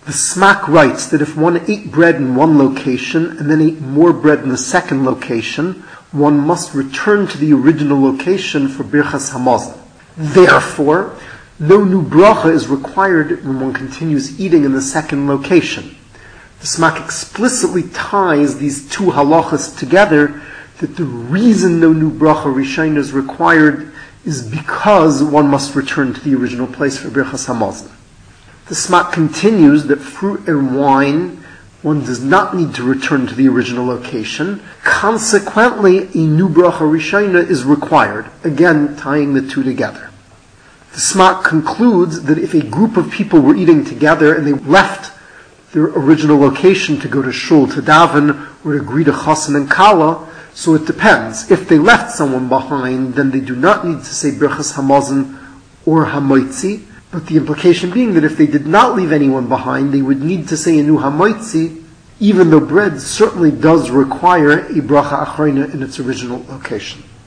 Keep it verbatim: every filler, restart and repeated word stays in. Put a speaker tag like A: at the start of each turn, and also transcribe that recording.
A: The Smak writes that if one ate bread in one location and then ate more bread in the second location, one must return to the original location for Birchas Hamazon. Therefore, no new bracha is required when one continues eating in the second location. The Smak explicitly ties these two halachas together, that the reason no new bracha rishayna is required is because one must return to the original place for Birchas Hamazon. The Smak continues that fruit and wine, one does not need to return to the original location. Consequently, a new bracha rishayna is required, again tying the two together. The Smak concludes that if a group of people were eating together and they left their original location to go to shul, to daven, or to greet a chassan and kala, so it depends. If they left someone behind, then they do not need to say Birchas Hamazon or Hamoitzi, but the implication being that if they did not leave anyone behind, they would need to say a new Hamoitzi, even though bread certainly does require a bracha achrayna in its original location.